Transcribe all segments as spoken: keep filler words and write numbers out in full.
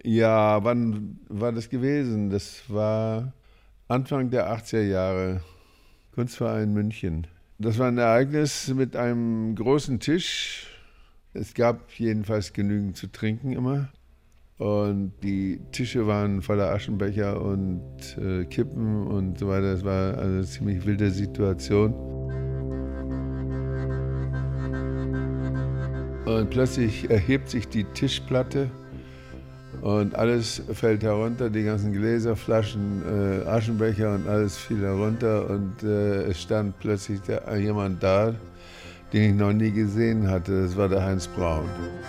Ja, wann war das gewesen? Das war Anfang der achtziger Jahre, Kunstverein München. Das war ein Ereignis mit einem großen Tisch. Es gab jedenfalls genügend zu trinken immer. Und die Tische waren voller Aschenbecher und äh, Kippen und so weiter. Es war also eine ziemlich wilde Situation. Und plötzlich erhebt sich die Tischplatte und alles fällt herunter, die ganzen Gläser, Flaschen, äh, Aschenbecher und alles fiel herunter. Und äh, es stand plötzlich der, jemand da, den ich noch nie gesehen hatte. Das war der Heinz Braun.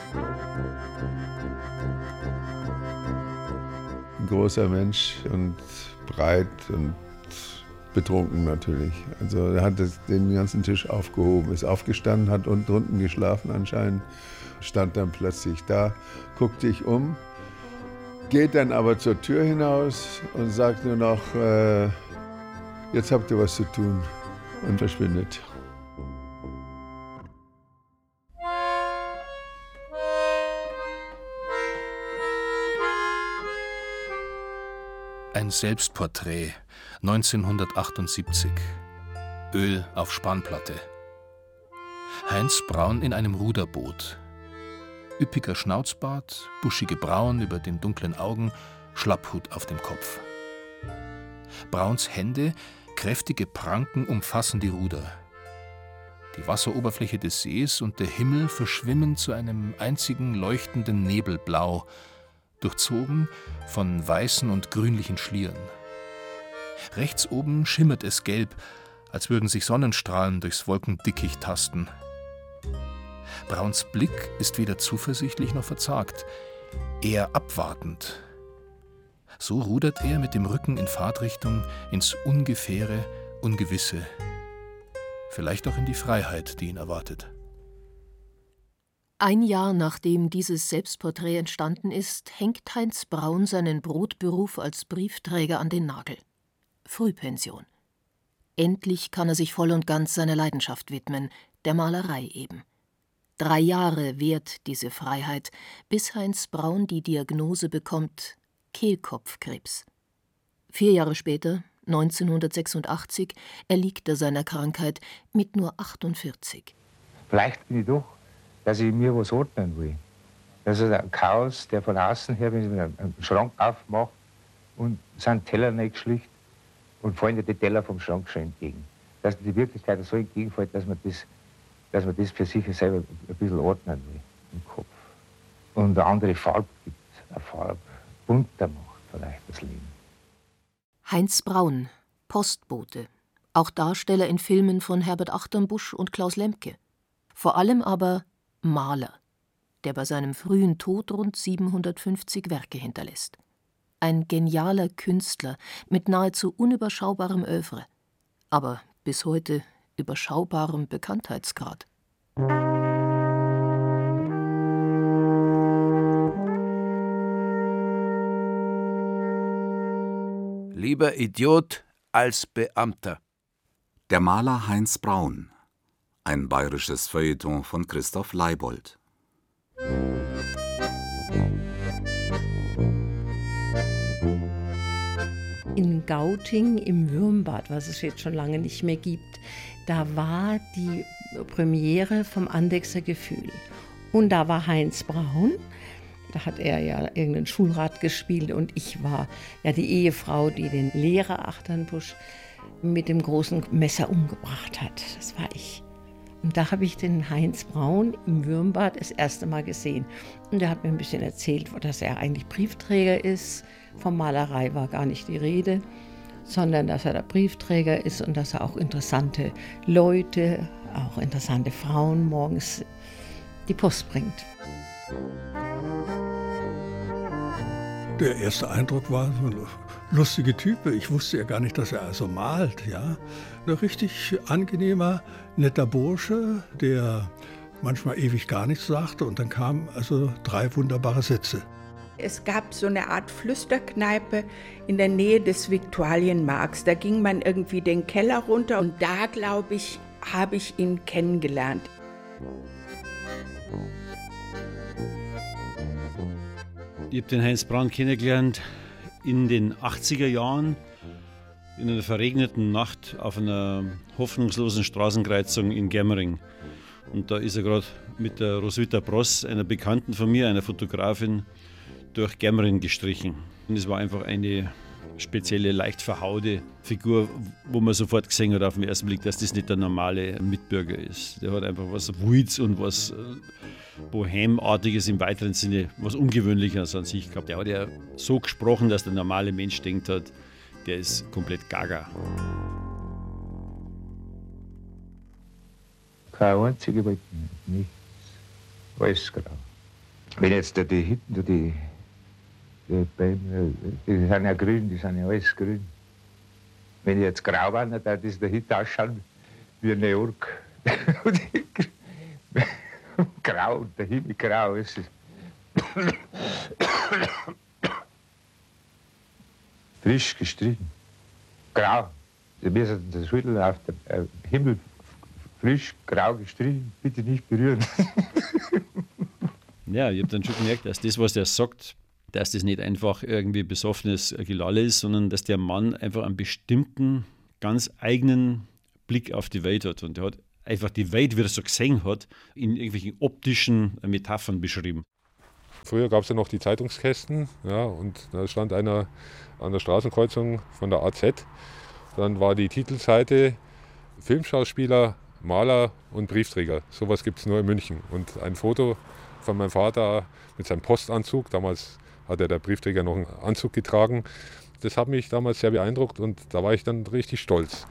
Ein großer Mensch und breit und betrunken natürlich. Also er hat das, den ganzen Tisch aufgehoben, ist aufgestanden, hat unten drunten geschlafen anscheinend, stand dann plötzlich da, guckt sich um, geht dann aber zur Tür hinaus und sagt nur noch, äh, jetzt habt ihr was zu tun, und verschwindet. Ein Selbstporträt, neunzehnhundertachtundsiebzig. Öl auf Spanplatte. Heinz Braun in einem Ruderboot. Üppiger Schnauzbart, buschige Brauen über den dunklen Augen, Schlapphut auf dem Kopf. Brauns Hände, kräftige Pranken umfassen die Ruder. Die Wasseroberfläche des Sees und der Himmel verschwimmen zu einem einzigen leuchtenden Nebelblau, durchzogen von weißen und grünlichen Schlieren. Rechts oben schimmert es gelb, als würden sich Sonnenstrahlen durchs Wolkendickicht tasten. Brauns Blick ist weder zuversichtlich noch verzagt, eher abwartend. So rudert er mit dem Rücken in Fahrtrichtung ins Ungefähre, Ungewisse. Vielleicht auch in die Freiheit, die ihn erwartet. Ein Jahr nachdem dieses Selbstporträt entstanden ist, hängt Heinz Braun seinen Brotberuf als Briefträger an den Nagel. Frühpension. Endlich kann er sich voll und ganz seiner Leidenschaft widmen, der Malerei eben. Drei Jahre währt diese Freiheit, bis Heinz Braun die Diagnose bekommt: Kehlkopfkrebs. Vier Jahre später, neunzehnhundertsechsundachtzig, erliegt er seiner Krankheit mit nur achtundvierzig. Vielleicht bin ich doch, dass ich mir was ordnen will. Das ist ein Chaos, der von außen her, wenn ich einen Schrank aufmache und sind Teller nicht geschlicht und fallen dir die Teller vom Schrank schon entgegen. Dass die Wirklichkeit so entgegenfällt, dass man das, dass man das für sich selber ein bisschen ordnen will im Kopf. Und eine andere Farbe gibt, eine Farbe bunter macht vielleicht das Leben. Heinz Braun, Postbote, auch Darsteller in Filmen von Herbert Achternbusch und Klaus Lemke. Vor allem aber Maler, der bei seinem frühen Tod rund siebenhundertfünfzig Werke hinterlässt. Ein genialer Künstler mit nahezu unüberschaubarem Œuvre, aber bis heute überschaubarem Bekanntheitsgrad. Lieber Idiot als Beamter. Der Maler Heinz Braun. Ein bayerisches Feuilleton von Christoph Leibold. In Gauting im Würmbad, was es jetzt schon lange nicht mehr gibt, da war die Premiere vom Andechser Gefühl. Und da war Heinz Braun, da hat er ja irgendeinen Schulrat gespielt und ich war ja die Ehefrau, die den Lehrer Achternbusch mit dem großen Messer umgebracht hat. Das war ich. Und da habe ich den Heinz Braun im Würmbad das erste Mal gesehen. Und er hat mir ein bisschen erzählt, dass er eigentlich Briefträger ist. Von Malerei war gar nicht die Rede, sondern dass er der Briefträger ist und dass er auch interessante Leute, auch interessante Frauen morgens die Post bringt. Der erste Eindruck war so eine lustige Type. Ich wusste ja gar nicht, dass er also malt. Ja? Ein richtig angenehmer, netter Bursche, der manchmal ewig gar nichts sagte. Und dann kamen also drei wunderbare Sätze. Es gab so eine Art Flüsterkneipe in der Nähe des Viktualienmarkts. Da ging man irgendwie den Keller runter und da, glaube ich, habe ich ihn kennengelernt. Ich habe den Heinz Braun kennengelernt in den achtziger Jahren, in einer verregneten Nacht auf einer hoffnungslosen Straßenkreuzung in Germering. Und da ist er gerade mit der Roswitha Bross, einer Bekannten von mir, einer Fotografin, durch Germering gestrichen. Und es war einfach eine spezielle, leicht verhaute Figur, wo man sofort gesehen hat auf den ersten Blick, dass das nicht der normale Mitbürger ist. Der hat einfach was Wildes und was Bohemartiges im weiteren Sinne, was Ungewöhnliches an sich gehabt. Der hat ja so gesprochen, dass der normale Mensch denkt hat, der ist komplett gaga. Keine einzige Wolke, nichts. Alles grau. Wenn jetzt da die hinten, da die, die Bäume, die sind ja grün, die sind ja alles grün. Wenn die jetzt grau waren, dann würde das da hinten ausschauen wie New York. Grau, der Himmel grau ist es. Frisch gestrichen. Grau. Sie müssen das Schütteln auf dem äh, Himmel frisch, grau gestrichen. Bitte nicht berühren. Ja, ich habe dann schon gemerkt, dass das, was der sagt, dass das nicht einfach irgendwie besoffenes Gelalle ist, sondern dass der Mann einfach einen bestimmten, ganz eigenen Blick auf die Welt hat. Und er hat einfach die Welt, wie er so gesehen hat, in irgendwelchen optischen Metaphern beschrieben. Früher gab es ja noch die Zeitungskästen, ja, und da stand einer an der Straßenkreuzung von der A Z. Dann war die Titelseite Filmschauspieler, Maler und Briefträger. Sowas gibt es nur in München. Und ein Foto von meinem Vater mit seinem Postanzug. Damals hat er der Briefträger noch einen Anzug getragen. Das hat mich damals sehr beeindruckt und da war ich dann richtig stolz.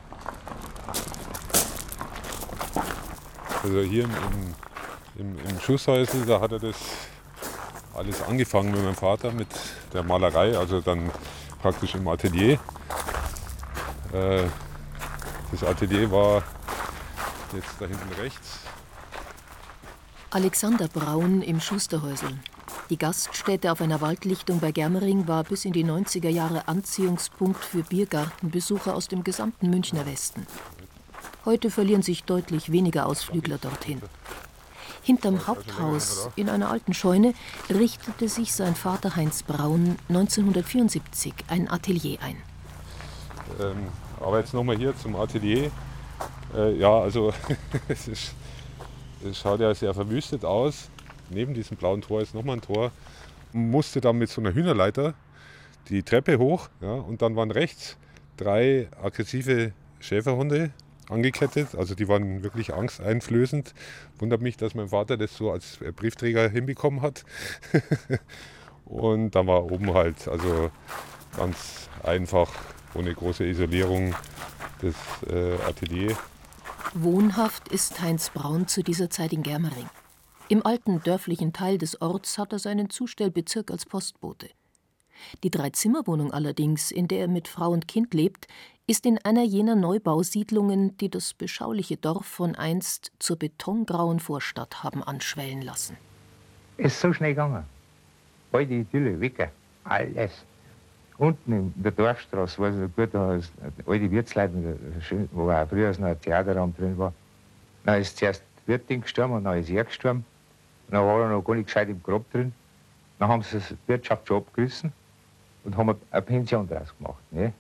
Also hier im, im, im Schusshäusl, da hat er das alles angefangen mit meinem Vater, mit der Malerei, also dann praktisch im Atelier. Äh, das Atelier war jetzt da hinten rechts. Alexander Braun im Schusterhäusl. Die Gaststätte auf einer Waldlichtung bei Germering war bis in die neunziger Jahre Anziehungspunkt für Biergartenbesucher aus dem gesamten Münchner Westen. Heute verlieren sich deutlich weniger Ausflügler dorthin. Hinterm Haupthaus, in einer alten Scheune, richtete sich sein Vater Heinz Braun neunzehnhundertvierundsiebzig ein Atelier ein. Ähm, aber jetzt nochmal hier zum Atelier. Äh, ja, also es, ist, es schaut ja sehr verwüstet aus. Neben diesem blauen Tor ist nochmal ein Tor. Man musste dann mit so einer Hühnerleiter die Treppe hoch, ja, und dann waren rechts drei aggressive Schäferhunde angekettet. Also die waren wirklich angsteinflößend. Wundert mich, dass mein Vater das so als Briefträger hinbekommen hat. Und dann war oben halt also ganz einfach, ohne große Isolierung, das äh, Atelier. Wohnhaft ist Heinz Braun zu dieser Zeit in Germering. Im alten dörflichen Teil des Orts hat er seinen Zustellbezirk als Postbote. Die Dreizimmerwohnung allerdings, in der er mit Frau und Kind lebt, ist in einer jener Neubausiedlungen, die das beschauliche Dorf von einst zur betongrauen Vorstadt haben anschwellen lassen. Es ist so schnell gegangen. All die Idylle, weg, alles. Unten in der Dorfstraße war es gut, da ist all die Wirtsleute, wo auch früher noch ein Theaterraum drin war. Dann ist zuerst die Wirtin gestorben und dann ist er gestorben. Und dann war er noch gar nicht gescheit im Grab drin. Dann haben sie die Wirtschaft schon abgerissen und haben eine Pension draus gemacht. Ne?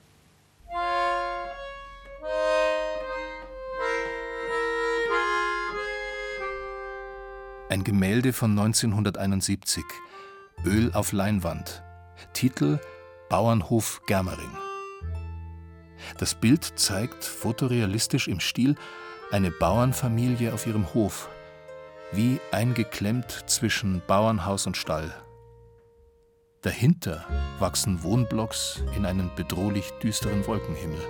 Ein Gemälde von neunzehnhunderteinundsiebzig. Öl auf Leinwand. Titel Bauernhof Germering. Das Bild zeigt fotorealistisch im Stil eine Bauernfamilie auf ihrem Hof, wie eingeklemmt zwischen Bauernhaus und Stall. Dahinter wachsen Wohnblocks in einen bedrohlich düsteren Wolkenhimmel.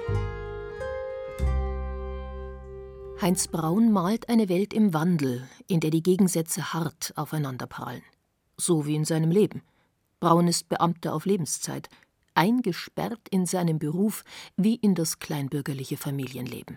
Heinz Braun malt eine Welt im Wandel, in der die Gegensätze hart aufeinanderprallen. So wie in seinem Leben. Braun ist Beamter auf Lebenszeit, eingesperrt in seinem Beruf wie in das kleinbürgerliche Familienleben.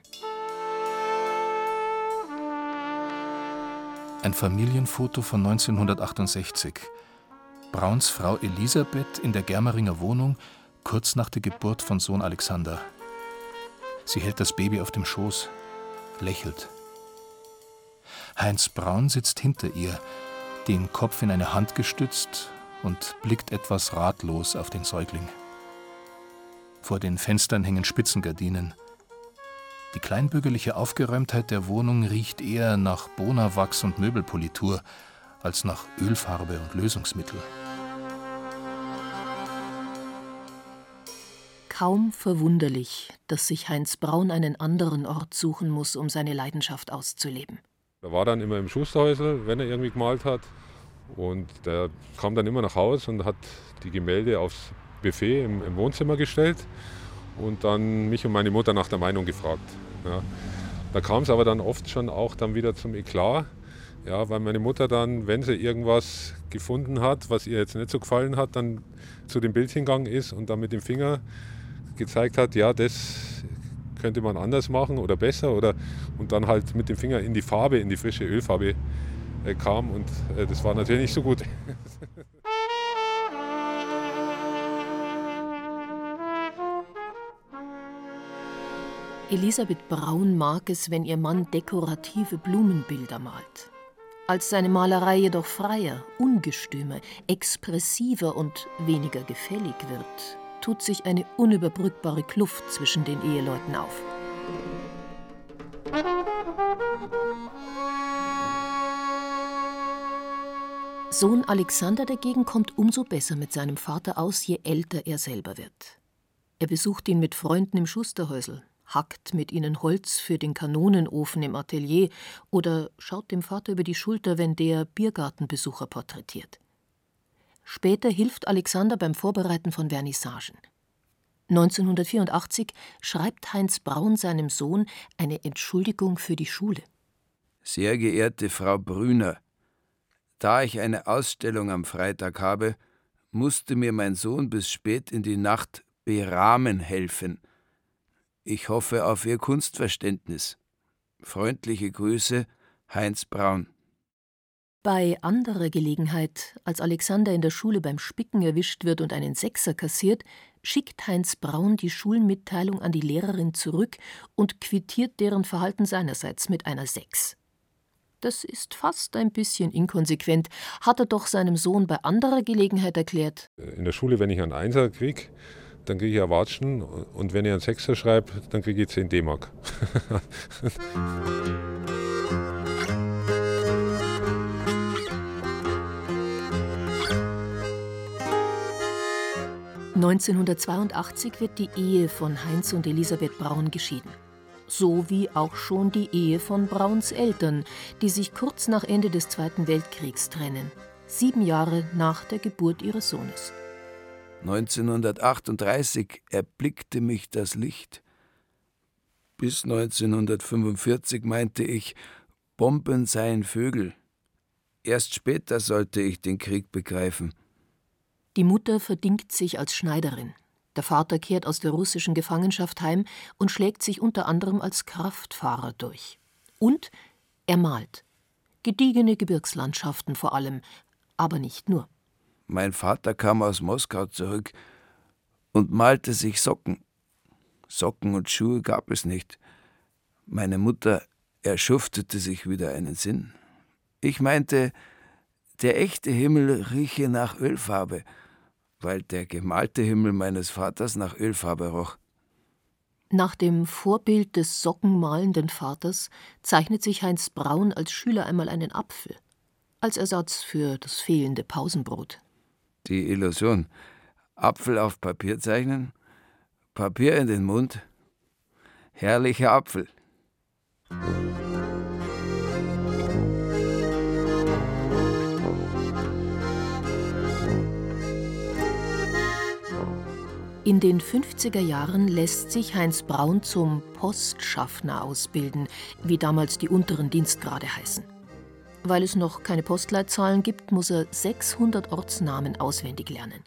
Ein Familienfoto von neunzehnhundertachtundsechzig. Brauns Frau Elisabeth in der Germeringer Wohnung, kurz nach der Geburt von Sohn Alexander. Sie hält das Baby auf dem Schoß, lächelt. Heinz Braun sitzt hinter ihr, den Kopf in eine Hand gestützt und blickt etwas ratlos auf den Säugling. Vor den Fenstern hängen Spitzengardinen. Die kleinbürgerliche Aufgeräumtheit der Wohnung riecht eher nach Bonawachs und Möbelpolitur als nach Ölfarbe und Lösungsmittel. Kaum verwunderlich, dass sich Heinz Braun einen anderen Ort suchen muss, um seine Leidenschaft auszuleben. Er war dann immer im Schusterhäusl, wenn er irgendwie gemalt hat. Und der kam dann immer nach Hause und hat die Gemälde aufs Buffet im, im Wohnzimmer gestellt und dann mich und meine Mutter nach der Meinung gefragt. Ja. Da kam es aber dann oft schon auch dann wieder zum Eklat, ja, weil meine Mutter dann, wenn sie irgendwas gefunden hat, was ihr jetzt nicht so gefallen hat, dann zu dem Bild hingegangen ist und dann mit dem Finger gezeigt hat, ja, das könnte man anders machen oder besser, oder und dann halt mit dem Finger in die Farbe, in die frische Ölfarbe äh, kam, und äh, das war natürlich nicht so gut. Elisabeth Braun mag es, wenn ihr Mann dekorative Blumenbilder malt. Als seine Malerei jedoch freier, ungestümer, expressiver und weniger gefällig wird, tut sich eine unüberbrückbare Kluft zwischen den Eheleuten auf. Sohn Alexander dagegen kommt umso besser mit seinem Vater aus, je älter er selber wird. Er besucht ihn mit Freunden im Schusterhäusl, hackt mit ihnen Holz für den Kanonenofen im Atelier oder schaut dem Vater über die Schulter, wenn der Biergartenbesucher porträtiert. Später hilft Alexander beim Vorbereiten von Vernissagen. neunzehnhundertvierundachtzig schreibt Heinz Braun seinem Sohn eine Entschuldigung für die Schule. Sehr geehrte Frau Brüner, da ich eine Ausstellung am Freitag habe, musste mir mein Sohn bis spät in die Nacht berahmen helfen. Ich hoffe auf Ihr Kunstverständnis. Freundliche Grüße, Heinz Braun. Bei anderer Gelegenheit, als Alexander in der Schule beim Spicken erwischt wird und einen Sechser kassiert, schickt Heinz Braun die Schulmitteilung an die Lehrerin zurück und quittiert deren Verhalten seinerseits mit einer Sechs. Das ist fast ein bisschen inkonsequent, hat er doch seinem Sohn bei anderer Gelegenheit erklärt. In der Schule, wenn ich einen Einser kriege, dann kriege ich ein Watschen, und wenn ich einen Sechser schreibe, dann kriege ich zehn D-Mark. neunzehnhundertzweiundachtzig wird die Ehe von Heinz und Elisabeth Braun geschieden. So wie auch schon die Ehe von Brauns Eltern, die sich kurz nach Ende des Zweiten Weltkriegs trennen, sieben Jahre nach der Geburt ihres Sohnes. neunzehnhundertachtunddreißig erblickte mich das Licht. Bis neunzehnhundertfünfundvierzig meinte ich, Bomben seien Vögel. Erst später sollte ich den Krieg begreifen. Die Mutter verdingt sich als Schneiderin. Der Vater kehrt aus der russischen Gefangenschaft heim und schlägt sich unter anderem als Kraftfahrer durch. Und er malt. Gediegene Gebirgslandschaften vor allem, aber nicht nur. Mein Vater kam aus Moskau zurück und malte sich Socken. Socken und Schuhe gab es nicht. Meine Mutter erschuftete sich wieder einen Sinn. Ich meinte, der echte Himmel rieche nach Ölfarbe, weil der gemalte Himmel meines Vaters nach Ölfarbe roch. Nach dem Vorbild des sockenmalenden Vaters zeichnet sich Heinz Braun als Schüler einmal einen Apfel, als Ersatz für das fehlende Pausenbrot. Die Illusion. Apfel auf Papier zeichnen, Papier in den Mund, herrlicher Apfel. In den fünfziger Jahren lässt sich Heinz Braun zum Postschaffner ausbilden, wie damals die unteren Dienstgrade heißen. Weil es noch keine Postleitzahlen gibt, muss er sechshundert Ortsnamen auswendig lernen.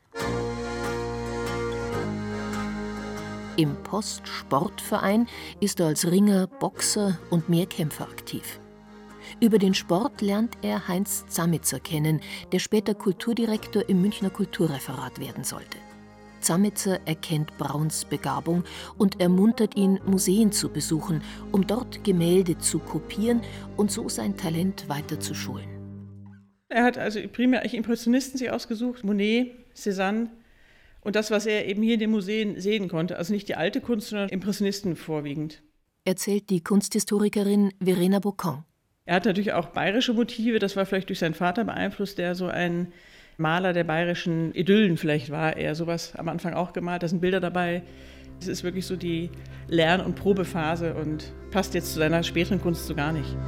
Im Postsportverein ist er als Ringer, Boxer und Mehrkämpfer aktiv. Über den Sport lernt er Heinz Zametzer kennen, der später Kulturdirektor im Münchner Kulturreferat werden sollte. Zametzer erkennt Brauns Begabung und ermuntert ihn, Museen zu besuchen, um dort Gemälde zu kopieren und so sein Talent weiter zu schulen. Er hat also primär eigentlich Impressionisten sich ausgesucht, Monet, Cézanne und das, was er eben hier in den Museen sehen konnte. Also nicht die alte Kunst, sondern Impressionisten vorwiegend. Erzählt die Kunsthistorikerin Verena Bocon. Er hat natürlich auch bayerische Motive, das war vielleicht durch seinen Vater beeinflusst, der so ein Maler der bayerischen Idyllen vielleicht war. Er sowas am Anfang auch gemalt, da sind Bilder dabei. Es ist wirklich so die Lern- und Probephase und passt jetzt zu seiner späteren Kunst so gar nicht.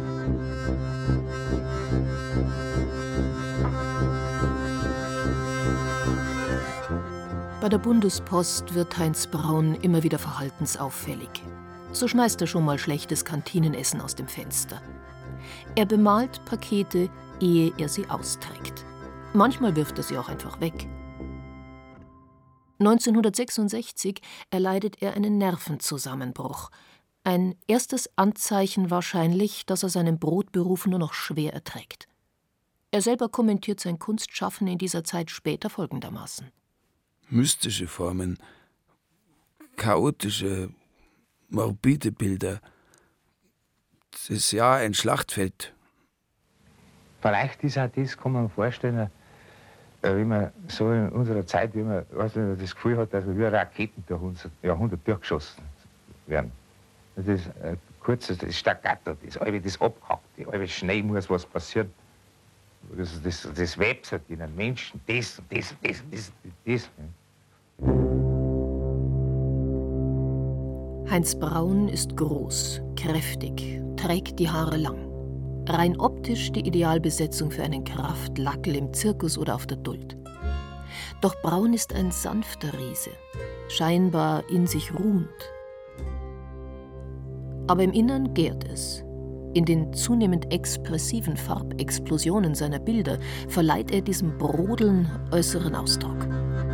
Bei der Bundespost wird Heinz Braun immer wieder verhaltensauffällig. So schmeißt er schon mal schlechtes Kantinenessen aus dem Fenster. Er bemalt Pakete, ehe er sie austrägt. Manchmal wirft er sie auch einfach weg. neunzehnhundertsechsundsechzig erleidet er einen Nervenzusammenbruch. Ein erstes Anzeichen wahrscheinlich, dass er seinen Brotberuf nur noch schwer erträgt. Er selber kommentiert sein Kunstschaffen in dieser Zeit später folgendermaßen: Mystische Formen, chaotische, morbide Bilder. Das ist ja ein Schlachtfeld. Vielleicht ist auch das, kann man vorstellen, wie man so in unserer Zeit, wie man also das Gefühl hat, dass wir wie Raketen durch unser Jahrhundert durchgeschossen werden. Das ist äh, kurz, das Staccato, das alle das abhackt, alle schnell muss was passieren. Das, das, das Webset in einem Menschen, das und das und das und das und das. Heinz Braun ist groß, kräftig, trägt die Haare lang. Rein optisch die Idealbesetzung für einen Kraftlackel im Zirkus oder auf der Duld. Doch Braun ist ein sanfter Riese, scheinbar in sich ruhend. Aber im Innern gärt es. In den zunehmend expressiven Farbexplosionen seiner Bilder verleiht er diesem Brodeln äußeren Ausdruck.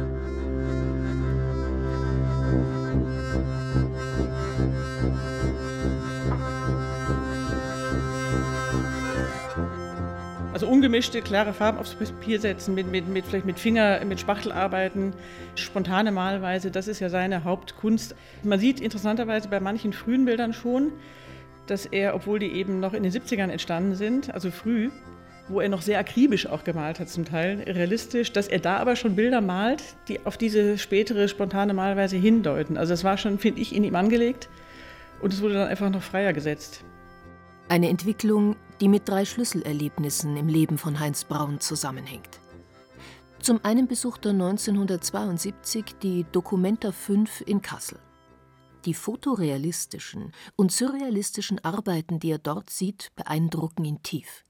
Also ungemischte, klare Farben aufs Papier setzen, mit, mit, mit, vielleicht mit Finger, mit Spachtel arbeiten, spontane Malweise, das ist ja seine Hauptkunst. Man sieht interessanterweise bei manchen frühen Bildern schon, dass er, obwohl die eben noch in den siebzigern entstanden sind, also früh, wo er noch sehr akribisch auch gemalt hat zum Teil, realistisch, dass er da aber schon Bilder malt, die auf diese spätere spontane Malweise hindeuten. Also das war schon, finde ich, in ihm angelegt und es wurde dann einfach noch freier gesetzt. Eine Entwicklung, die mit drei Schlüsselerlebnissen im Leben von Heinz Braun zusammenhängt. Zum einen besucht er neunzehnhundertzweiundsiebzig die Documenta fünf in Kassel. Die fotorealistischen und surrealistischen Arbeiten, die er dort sieht, beeindrucken ihn tief.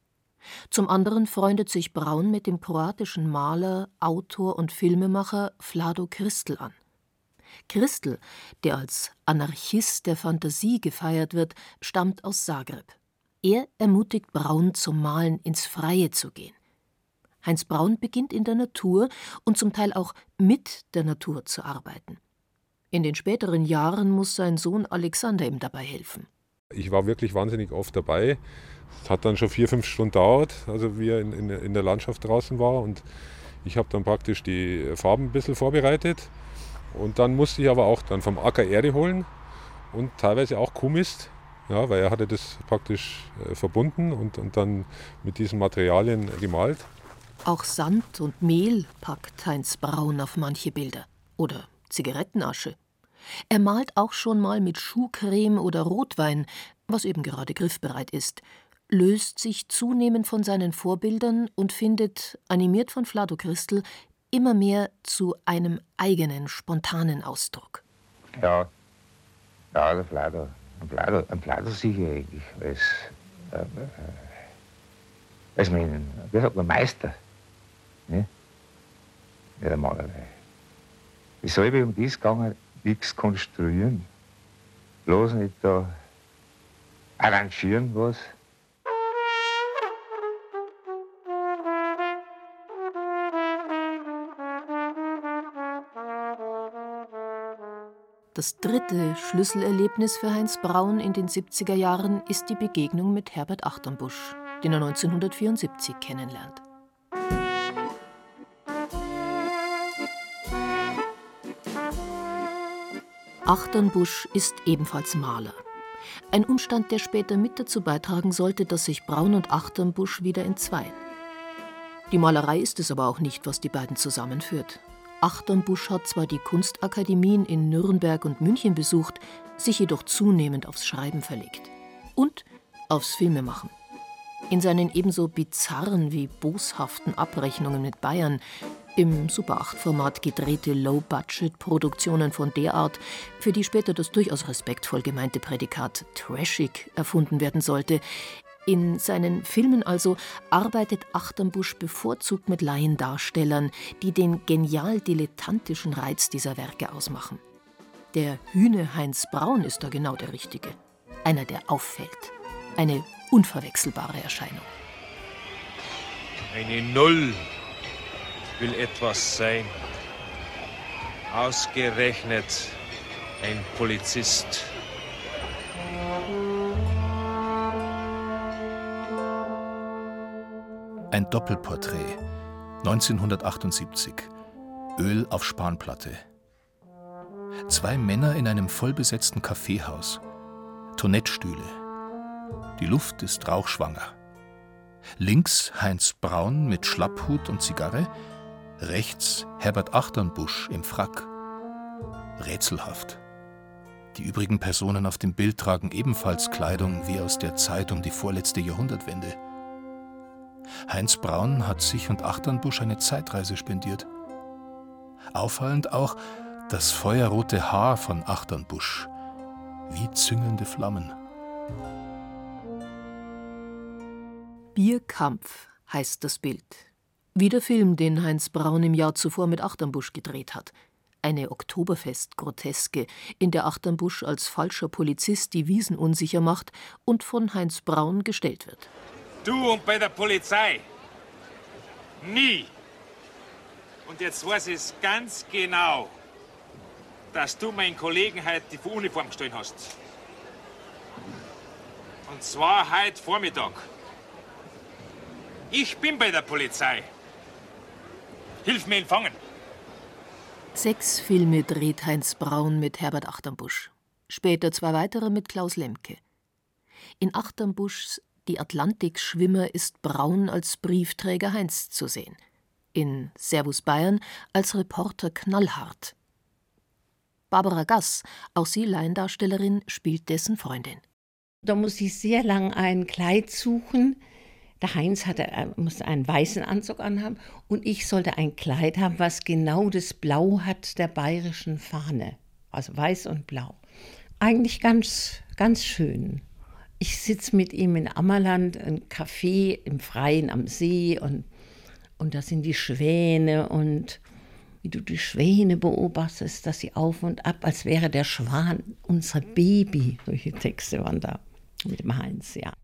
Zum anderen freundet sich Braun mit dem kroatischen Maler, Autor und Filmemacher Vlado Kristl an. Kristl, der als Anarchist der Fantasie gefeiert wird, stammt aus Zagreb. Er ermutigt Braun zum Malen ins Freie zu gehen. Heinz Braun beginnt in der Natur und zum Teil auch mit der Natur zu arbeiten. In den späteren Jahren muss sein Sohn Alexander ihm dabei helfen. Ich war wirklich wahnsinnig oft dabei. Es hat dann schon vier, fünf Stunden gedauert, also wie er in, in, in der Landschaft draußen war. Und ich habe dann praktisch die Farben ein bisschen vorbereitet. Und dann musste ich aber auch dann vom Acker Erde holen und teilweise auch Kuhmist, ja, weil er hatte das praktisch äh, verbunden und, und dann mit diesen Materialien gemalt. Auch Sand und Mehl packt Heinz Braun auf manche Bilder. Oder Zigarettenasche. Er malt auch schon mal mit Schuhcreme oder Rotwein, was eben gerade griffbereit ist, löst sich zunehmend von seinen Vorbildern und findet, animiert von Vlado Kristl, immer mehr zu einem eigenen, spontanen Ausdruck. Ja, ja der Vlado, ein Vlado, ein Vlado sicher eigentlich als, äh, als mein, wie sagt man, Meister, ne? Ja, der Malerei. Es soll um das gegangen, nichts konstruieren, bloß nicht da arrangieren was. Das dritte Schlüsselerlebnis für Heinz Braun in den siebziger Jahren ist die Begegnung mit Herbert Achternbusch, den er neunzehnhundertvierundsiebzig kennenlernt. Achternbusch ist ebenfalls Maler. Ein Umstand, der später mit dazu beitragen sollte, dass sich Braun und Achternbusch wieder entzweien. Die Malerei ist es aber auch nicht, was die beiden zusammenführt. Achternbusch hat zwar die Kunstakademien in Nürnberg und München besucht, sich jedoch zunehmend aufs Schreiben verlegt. Und aufs Filmemachen. In seinen ebenso bizarren wie boshaften Abrechnungen mit Bayern, im Super acht Format gedrehte Low-Budget-Produktionen von der Art, für die später das durchaus respektvoll gemeinte Prädikat trashig erfunden werden sollte. In seinen Filmen also arbeitet Achternbusch bevorzugt mit Laiendarstellern, die den genial dilettantischen Reiz dieser Werke ausmachen. Der Hühne Heinz Braun ist da genau der Richtige. Einer, der auffällt. Eine unverwechselbare Erscheinung. Eine Null will etwas sein. Ausgerechnet ein Polizist. Ein Doppelporträt, neunzehnhundertachtundsiebzig. Öl auf Spanplatte. Zwei Männer in einem vollbesetzten Kaffeehaus. Toilettstühle. Die Luft ist rauchschwanger. Links Heinz Braun mit Schlapphut und Zigarre, rechts Herbert Achternbusch im Frack. Rätselhaft. Die übrigen Personen auf dem Bild tragen ebenfalls Kleidung wie aus der Zeit um die vorletzte Jahrhundertwende. Heinz Braun hat sich und Achternbusch eine Zeitreise spendiert. Auffallend auch das feuerrote Haar von Achternbusch, wie züngelnde Flammen. Bierkampf heißt das Bild. Wie der Film, den Heinz Braun im Jahr zuvor mit Achternbusch gedreht hat. Eine Oktoberfest-Groteske, in der Achternbusch als falscher Polizist die Wiesen unsicher macht und von Heinz Braun gestellt wird. Du und bei der Polizei. Nie. Und jetzt weiß ich es ganz genau, dass du meinen Kollegen heute die Uniform gestohlen hast. Und zwar heute Vormittag. Ich bin bei der Polizei. Hilf mir ihn fangen. Sechs Filme dreht Heinz Braun mit Herbert Achternbusch. Später zwei weitere mit Klaus Lemke. In Achternbuschs Die Atlantikschwimmer ist Braun als Briefträger Heinz zu sehen. In Servus Bayern als Reporter knallhart. Barbara Gass, auch sie Laiendarstellerin, spielt dessen Freundin. Da musste ich sehr lang ein Kleid suchen. Der Heinz hatte, musste einen weißen Anzug anhaben und ich sollte ein Kleid haben, was genau das Blau hat der bayerischen Fahne. Also weiß und blau. Eigentlich ganz, ganz schön. Ich sitze mit ihm in Ammerland, ein Café im Freien am See und, und da sind die Schwäne und wie du die Schwäne beobachtest, dass sie auf und ab, als wäre der Schwan unser Baby. Solche Texte waren da mit dem Heinz, ja.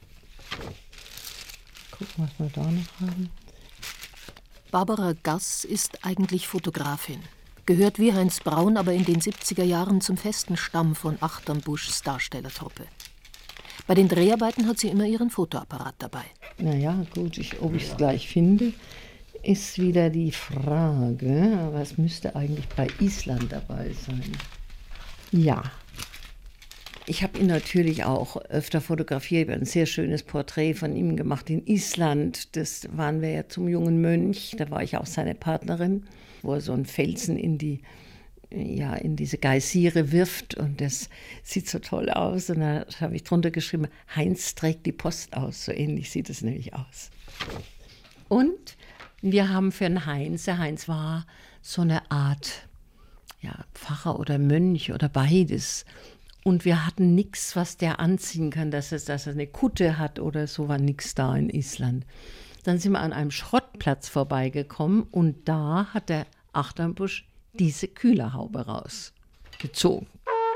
Gucken, was wir da noch haben. Barbara Gass ist eigentlich Fotografin. Gehört wie Heinz Braun aber in den siebziger Jahren zum festen Stamm von Achternbuschs Darstellertruppe. Bei den Dreharbeiten hat sie immer ihren Fotoapparat dabei. Naja, gut, ich, ob ich es gleich finde, ist wieder die Frage. Aber es müsste eigentlich bei Island dabei sein. Ja. Ich habe ihn natürlich auch öfter fotografiert. Ich habe ein sehr schönes Porträt von ihm gemacht in Island. Das waren wir ja zum jungen Mönch. Da war ich auch seine Partnerin, wo er so einen Felsen in die ja, in diese Geysire wirft und das sieht so toll aus. Und da habe ich drunter geschrieben, Heinz trägt die Post aus. So ähnlich sieht es nämlich aus. Und wir haben für den Heinz, der Heinz war so eine Art ja, Pfarrer oder Mönch oder beides. Und wir hatten nichts, was der anziehen kann, dass, es, dass er eine Kutte hat oder so, war nichts da in Island. Dann sind wir an einem Schrottplatz vorbeigekommen und da hat der Achternbusch diese Kühlerhaube rausgezogen.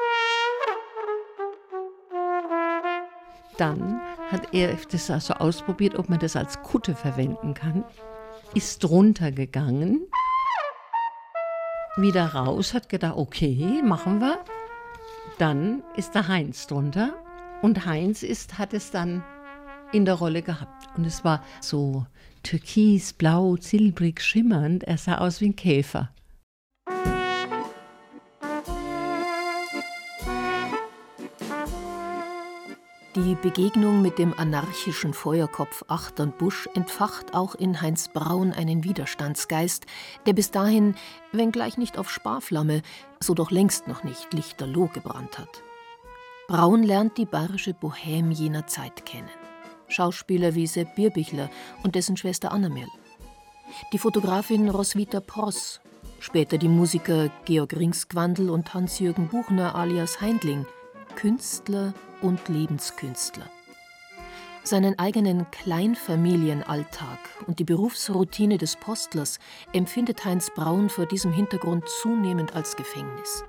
Dann hat er das also ausprobiert, ob man das als Kutte verwenden kann, ist runtergegangen, wieder raus, hat gedacht, okay, machen wir. Dann ist der Heinz drunter und Heinz ist, hat es dann in der Rolle gehabt. Und es war so türkis, blau, silbrig, schimmernd, er sah aus wie ein Käfer. Die Begegnung mit dem anarchischen Feuerkopf Achton Busch entfacht auch in Heinz Braun einen Widerstandsgeist, der bis dahin, wenngleich nicht auf Sparflamme, so doch längst noch nicht lichterloh gebrannt hat. Braun lernt die bayerische Bohème jener Zeit kennen. Schauspieler wie Sepp Bierbichler und dessen Schwester Annemel. Die Fotografin Roswitha Pross, später die Musiker Georg Ringsgwandl und Hans-Jürgen Buchner alias Heindling, Künstler und Lebenskünstler. Seinen eigenen Kleinfamilienalltag und die Berufsroutine des Postlers empfindet Heinz Braun vor diesem Hintergrund zunehmend als Gefängnis.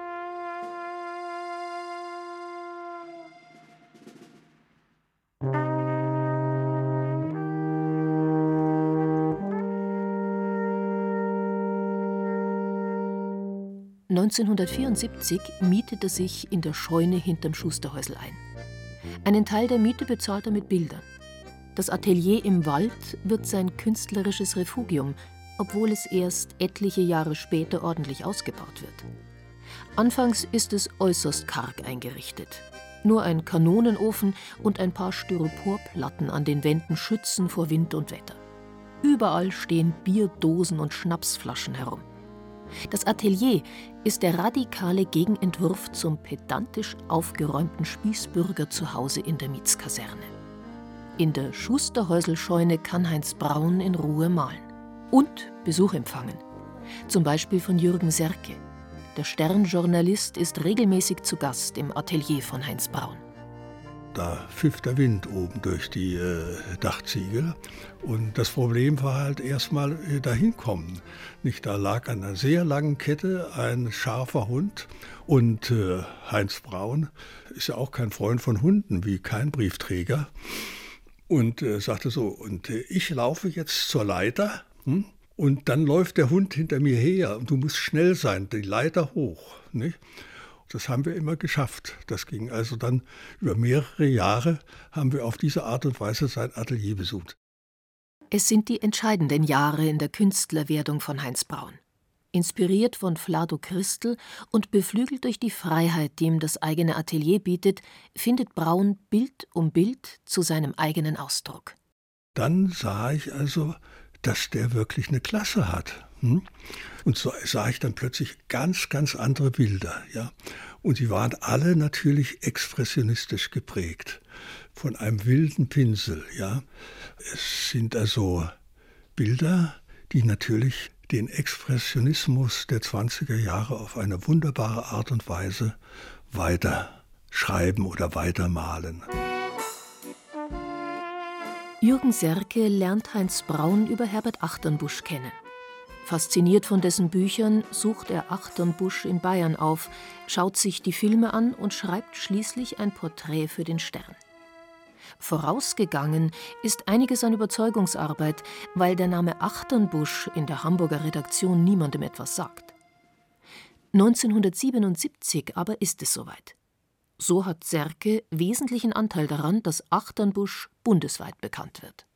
neunzehnhundertvierundsiebzig mietet er sich in der Scheune hinterm Schusterhäusl ein. Einen Teil der Miete bezahlt er mit Bildern. Das Atelier im Wald wird sein künstlerisches Refugium, obwohl es erst etliche Jahre später ordentlich ausgebaut wird. Anfangs ist es äußerst karg eingerichtet. Nur ein Kanonenofen und ein paar Styroporplatten an den Wänden schützen vor Wind und Wetter. Überall stehen Bierdosen und Schnapsflaschen herum. Das Atelier ist der radikale Gegenentwurf zum pedantisch aufgeräumten Spießbürger zu Hause in der Mietskaserne. In der Schusterhäusl-Scheune kann Heinz Braun in Ruhe malen und Besuch empfangen. Zum Beispiel von Jürgen Serke. Der Stern-Journalist ist regelmäßig zu Gast im Atelier von Heinz Braun. Da pfiff der Wind oben durch die äh, Dachziegel. Und das Problem war halt erstmal äh, dahin kommen. Nicht, da lag an einer sehr langen Kette ein scharfer Hund. Und äh, Heinz Braun ist ja auch kein Freund von Hunden, wie kein Briefträger. Und äh, sagte so, und äh, ich laufe jetzt zur Leiter. Hm? Und dann läuft der Hund hinter mir her. Und du musst schnell sein, die Leiter hoch. Nicht? Das haben wir immer geschafft. Das ging also dann über mehrere Jahre, haben wir auf diese Art und Weise sein Atelier besucht. Es sind die entscheidenden Jahre in der Künstlerwerdung von Heinz Braun. Inspiriert von Vlado Christel und beflügelt durch die Freiheit, die ihm das eigene Atelier bietet, findet Braun Bild um Bild zu seinem eigenen Ausdruck. Dann sah ich also, dass der wirklich eine Klasse hat. Und so sah ich dann plötzlich ganz, ganz andere Bilder. Ja? Und die waren alle natürlich expressionistisch geprägt, von einem wilden Pinsel. Ja? Es sind also Bilder, die natürlich den Expressionismus der zwanziger Jahre auf eine wunderbare Art und Weise weiter schreiben oder weitermalen. Jürgen Serke lernt Heinz Braun über Herbert Achternbusch kennen. Fasziniert von dessen Büchern sucht er Achternbusch in Bayern auf, schaut sich die Filme an und schreibt schließlich ein Porträt für den Stern. Vorausgegangen ist einiges an Überzeugungsarbeit, weil der Name Achternbusch in der Hamburger Redaktion niemandem etwas sagt. neunzehnhundertsiebenundsiebzig aber ist es soweit. So hat Serke wesentlichen Anteil daran, dass Achternbusch bundesweit bekannt wird.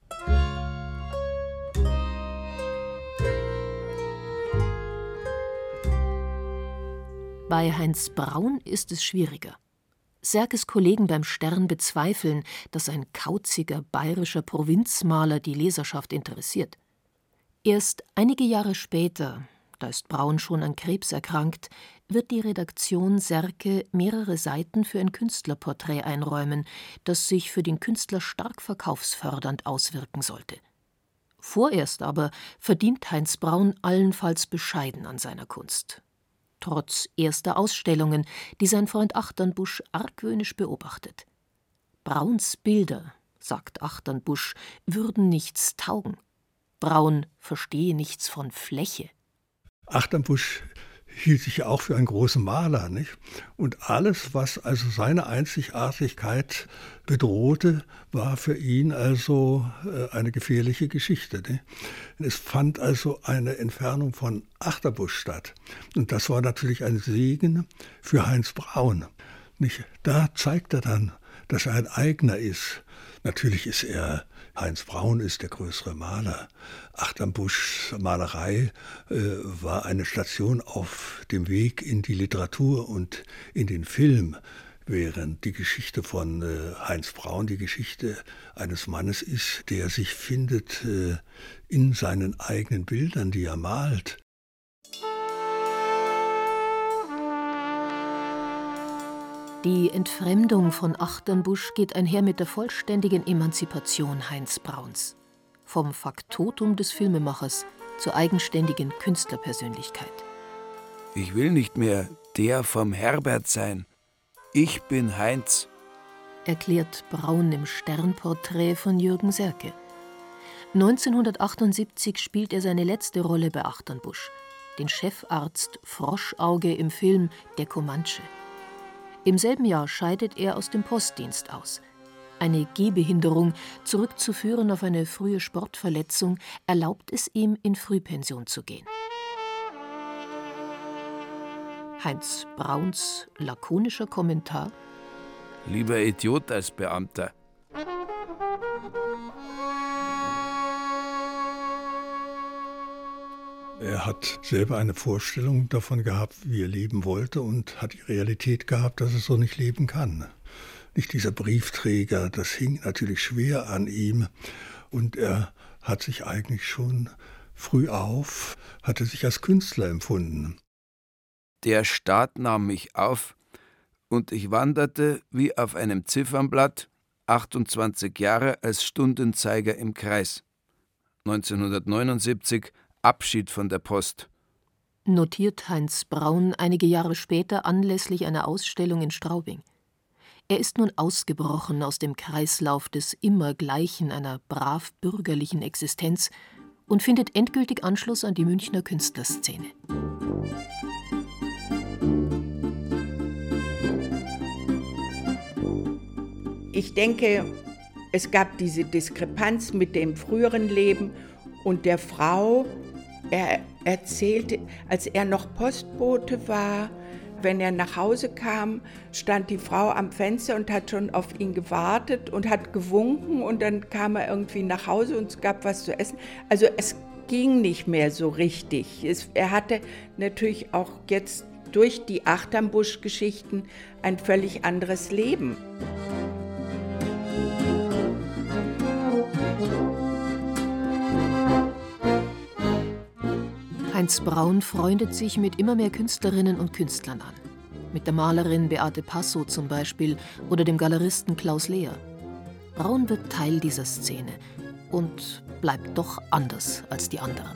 Bei Heinz Braun ist es schwieriger. Serkes Kollegen beim Stern bezweifeln, dass ein kauziger bayerischer Provinzmaler die Leserschaft interessiert. Erst einige Jahre später, da ist Braun schon an Krebs erkrankt, wird die Redaktion Serke mehrere Seiten für ein Künstlerporträt einräumen, das sich für den Künstler stark verkaufsfördernd auswirken sollte. Vorerst aber verdient Heinz Braun allenfalls bescheiden an seiner Kunst. Trotz erster Ausstellungen, die sein Freund Achternbusch argwöhnisch beobachtet. Brauns Bilder, sagt Achternbusch, würden nichts taugen. Braun verstehe nichts von Fläche. Achternbusch hielt sich ja auch für einen großen Maler, nicht? Und alles, was also seine Einzigartigkeit bedrohte, war für ihn also eine gefährliche Geschichte. Nicht? Es fand also eine Entfernung von Achternbusch statt. Und das war natürlich ein Segen für Heinz Braun. Nicht? Da zeigt er dann, dass er ein Eigener ist. Natürlich ist er, Heinz Braun ist der größere Maler. Achternbuschs Malerei äh, war eine Station auf dem Weg in die Literatur und in den Film. während die Geschichte von äh, Heinz Braun die Geschichte eines Mannes ist, der sich findet äh, in seinen eigenen Bildern, die er malt. Die Entfremdung von Achternbusch geht einher mit der vollständigen Emanzipation Heinz Brauns. Vom Faktotum des Filmemachers zur eigenständigen Künstlerpersönlichkeit. Ich will nicht mehr der vom Herbert sein. Ich bin Heinz, erklärt Braun im Sternporträt von Jürgen Serke. neunzehnhundertachtundsiebzig spielt er seine letzte Rolle bei Achternbusch, den Chefarzt Froschauge im Film Der Comanche. Im selben Jahr scheidet er aus dem Postdienst aus. Eine Gehbehinderung, zurückzuführen auf eine frühe Sportverletzung, erlaubt es ihm, in Frühpension zu gehen. Heinz Brauns lakonischer Kommentar: Lieber Idiot als Beamter. Er hat selber eine Vorstellung davon gehabt, wie er leben wollte, und hat die Realität gehabt, dass er so nicht leben kann. Nicht dieser Briefträger, das hing natürlich schwer an ihm. Und er hat sich eigentlich schon früh auf, hatte sich als Künstler empfunden. Der Staat nahm mich auf und ich wanderte wie auf einem Ziffernblatt achtundzwanzig Jahre als Stundenzeiger im Kreis. neunzehnhundertneunundsiebzig Abschied von der Post. Notiert Heinz Braun einige Jahre später anlässlich einer Ausstellung in Straubing. Er ist nun ausgebrochen aus dem Kreislauf des Immergleichen einer brav bürgerlichen Existenz und findet endgültig Anschluss an die Münchner Künstlerszene. Ich denke, es gab diese Diskrepanz mit dem früheren Leben und der Frau. Er erzählte, als er noch Postbote war, wenn er nach Hause kam, stand die Frau am Fenster und hat schon auf ihn gewartet und hat gewunken, und dann kam er irgendwie nach Hause und es gab was zu essen. Also es ging nicht mehr so richtig. Es, er hatte natürlich auch jetzt durch die Achternbusch-Geschichten ein völlig anderes Leben. Heinz Braun freundet sich mit immer mehr Künstlerinnen und Künstlern an. Mit der Malerin Beate Passow zum Beispiel oder dem Galeristen Klaus Lehr. Braun wird Teil dieser Szene und bleibt doch anders als die anderen.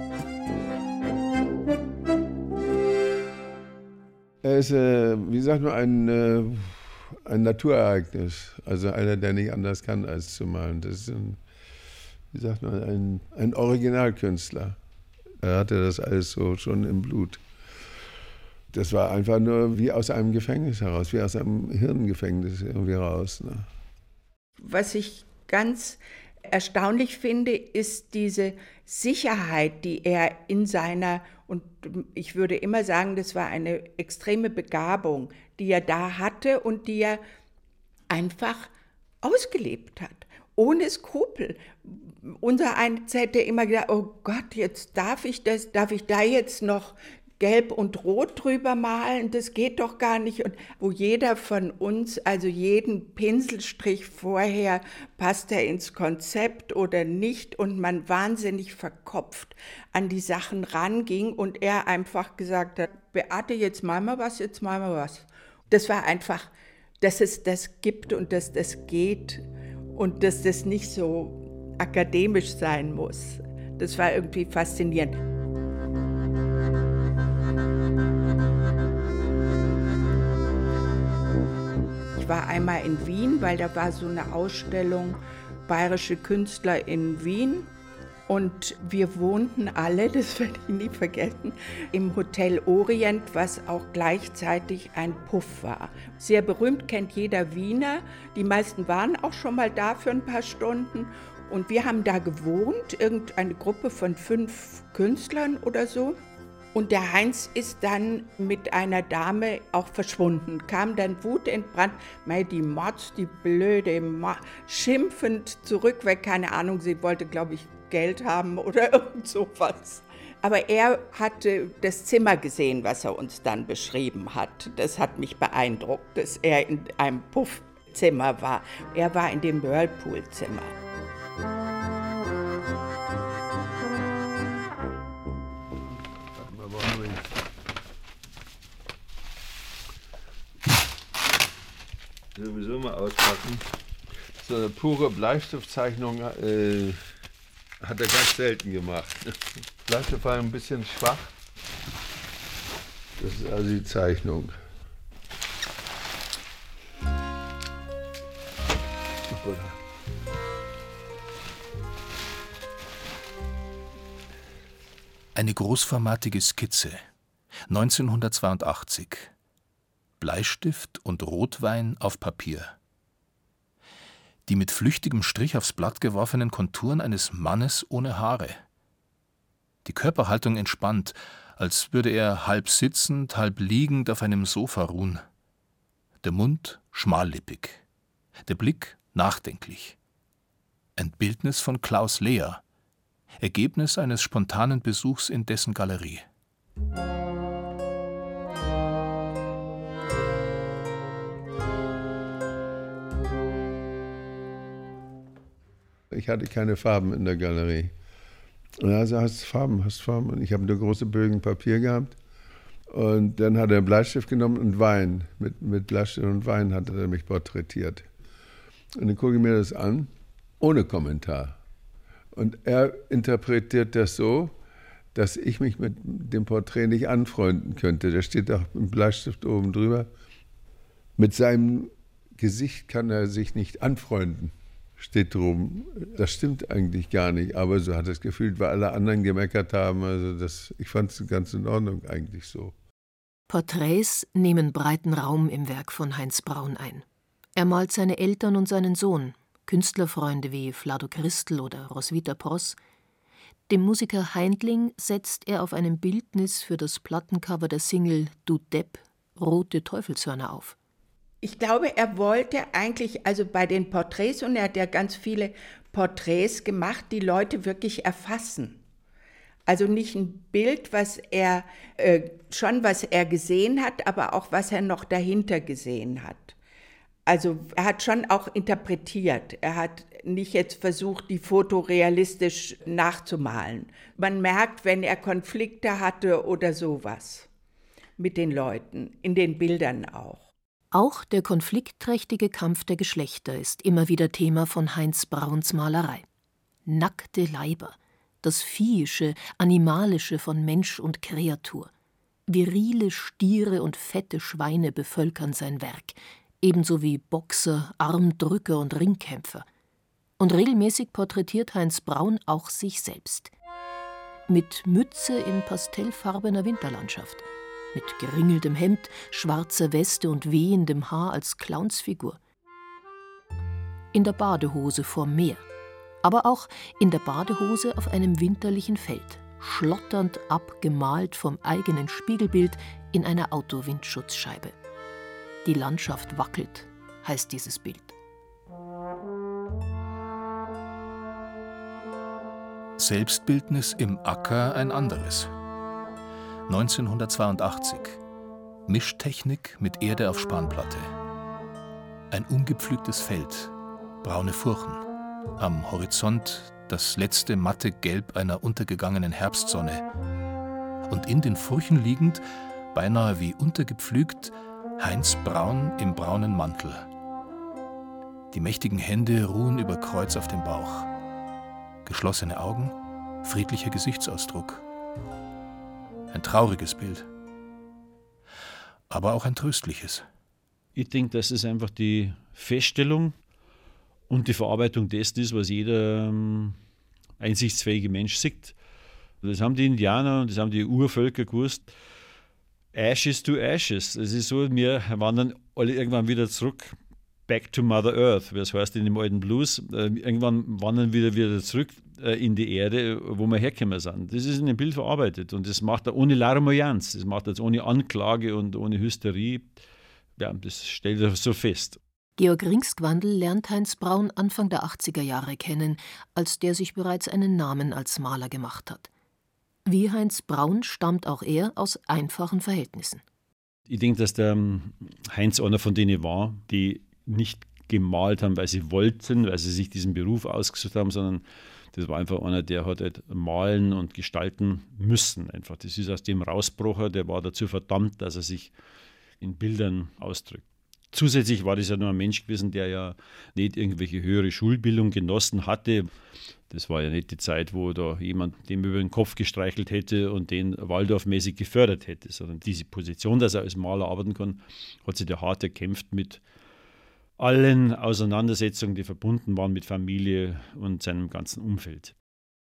Er ist, äh, wie sagt man, ein, äh, ein Naturereignis. Also einer, der nicht anders kann, als zu malen. Das ist ein, wie sagt man, ein, ein Originalkünstler. Er hatte das alles so schon im Blut. Das war einfach nur wie aus einem Gefängnis heraus, wie aus einem Hirngefängnis irgendwie raus. Ne? Was ich ganz erstaunlich finde, ist diese Sicherheit, die er in seiner, und ich würde immer sagen, das war eine extreme Begabung, die er da hatte und die er einfach ausgelebt hat. Ohne Skrupel. Unser eins hätte immer gedacht, oh Gott, jetzt darf ich das, darf ich da jetzt noch Gelb und Rot drüber malen? Das geht doch gar nicht. Und wo jeder von uns, also jeden Pinselstrich vorher, passt er ins Konzept oder nicht, und man wahnsinnig verkopft an die Sachen ranging und er einfach gesagt hat, Beate, jetzt mal mal was, jetzt mal mal was. Das war einfach, dass es das gibt und dass das geht. Und dass das nicht so akademisch sein muss. Das war irgendwie faszinierend. Ich war einmal in Wien, weil da war so eine Ausstellung bayerische Künstler in Wien. Und wir wohnten alle, das werde ich nie vergessen, im Hotel Orient, was auch gleichzeitig ein Puff war. Sehr berühmt, kennt jeder Wiener. Die meisten waren auch schon mal da für ein paar Stunden. Und wir haben da gewohnt, irgendeine Gruppe von fünf Künstlern oder so. Und der Heinz ist dann mit einer Dame auch verschwunden, kam dann wutentbrannt, mei, die Motz, die blöde Ma, schimpfend zurück, weil keine Ahnung, sie wollte, glaube ich, Geld haben oder irgend sowas. Aber er hatte das Zimmer gesehen, was er uns dann beschrieben hat. Das hat mich beeindruckt, dass er in einem Puffzimmer war. Er war in dem Whirlpool-Zimmer. Sowieso mal auspacken. So eine pure Bleistiftzeichnung äh, hat er ganz selten gemacht. Bleistift war ein bisschen schwach. Das ist also die Zeichnung. Eine großformatige Skizze, neunzehnhundertzweiundachtzig. Bleistift und Rotwein auf Papier. Die mit flüchtigem Strich aufs Blatt geworfenen Konturen eines Mannes ohne Haare. Die Körperhaltung entspannt, als würde er halb sitzend, halb liegend auf einem Sofa ruhen. Der Mund schmallippig, der Blick nachdenklich. Ein Bildnis von Klaus Lehr, Ergebnis eines spontanen Besuchs in dessen Galerie. Ich hatte keine Farben in der Galerie. Und er sagte, hast Farben, hast Farben. Und ich habe nur große Bögen Papier gehabt. Und dann hat er einen Bleistift genommen und Wein. Mit, mit Bleistift und Wein hat er mich porträtiert. Und dann gucke ich mir das an, ohne Kommentar. Und er interpretiert das so, dass ich mich mit dem Porträt nicht anfreunden könnte. Da steht auch ein Bleistift oben drüber. Mit seinem Gesicht kann er sich nicht anfreunden. Steht drum. Das stimmt eigentlich gar nicht, aber so hat es gefühlt, weil alle anderen gemeckert haben. Also das, ich fand es ganz in Ordnung eigentlich so. Porträts nehmen breiten Raum im Werk von Heinz Braun ein. Er malt seine Eltern und seinen Sohn, Künstlerfreunde wie Vlado Christel oder Roswitha Pross. Dem Musiker Heindling setzt er auf einem Bildnis für das Plattencover der Single »Du Depp« rote Teufelshörner auf. Ich glaube, er wollte eigentlich, also bei den Porträts, und er hat ja ganz viele Porträts gemacht, die Leute wirklich erfassen. Also nicht ein Bild, was er, äh, schon was er gesehen hat, aber auch was er noch dahinter gesehen hat. Also er hat schon auch interpretiert. Er hat nicht jetzt versucht, die Foto realistisch nachzumalen. Man merkt, wenn er Konflikte hatte oder sowas mit den Leuten, in den Bildern auch. Auch der konfliktträchtige Kampf der Geschlechter ist immer wieder Thema von Heinz Brauns Malerei. Nackte Leiber, das Viehische, Animalische von Mensch und Kreatur. Virile Stiere und fette Schweine bevölkern sein Werk, ebenso wie Boxer, Armdrücker und Ringkämpfer. Und regelmäßig porträtiert Heinz Braun auch sich selbst. Mit Mütze in pastellfarbener Winterlandschaft. Mit geringeltem Hemd, schwarzer Weste und wehendem Haar als Clownsfigur. In der Badehose vorm Meer, aber auch in der Badehose auf einem winterlichen Feld, schlotternd abgemalt vom eigenen Spiegelbild in einer Autowindschutzscheibe. Die Landschaft wackelt, heißt dieses Bild. Selbstbildnis im Acker ein anderes. neunzehnhundertzweiundachtzig. Mischtechnik mit Erde auf Spanplatte. Ein ungepflügtes Feld, braune Furchen. Am Horizont das letzte matte Gelb einer untergegangenen Herbstsonne. Und in den Furchen liegend, beinahe wie untergepflügt, Heinz Braun im braunen Mantel. Die mächtigen Hände ruhen über Kreuz auf dem Bauch. Geschlossene Augen, friedlicher Gesichtsausdruck. Ein trauriges Bild, aber auch ein tröstliches. Ich denke, dass es einfach die Feststellung und die Verarbeitung dessen ist, was jeder ähm, einsichtsfähige Mensch sieht. Das haben die Indianer und das haben die Urvölker gewusst. Ashes to Ashes. Es ist so, wir wandern alle irgendwann wieder zurück, back to Mother Earth, wie es heißt in dem alten Blues. Äh, irgendwann wandern wir wieder zurück äh, in die Erde, wo wir hergekommen sind. Das ist in dem Bild verarbeitet und das macht er ohne Larmoyanz, das macht er jetzt ohne Anklage und ohne Hysterie. Ja, das stellt er so fest. Georg Ringsgwandl lernt Heinz Braun Anfang der achtziger Jahre kennen, als der sich bereits einen Namen als Maler gemacht hat. Wie Heinz Braun stammt auch er aus einfachen Verhältnissen. Ich denke, dass der Heinz einer von denen war, die nicht gemalt haben, weil sie wollten, weil sie sich diesen Beruf ausgesucht haben, sondern das war einfach einer, der hat halt malen und gestalten müssen. Einfach. Das ist aus dem rausgebrochen, der war dazu verdammt, dass er sich in Bildern ausdrückt. Zusätzlich war das ja nur ein Mensch gewesen, der ja nicht irgendwelche höhere Schulbildung genossen hatte. Das war ja nicht die Zeit, wo da jemand dem über den Kopf gestreichelt hätte und den waldorfmäßig gefördert hätte, sondern diese Position, dass er als Maler arbeiten kann, hat sich der hart erkämpft mit allen Auseinandersetzungen, die verbunden waren mit Familie und seinem ganzen Umfeld.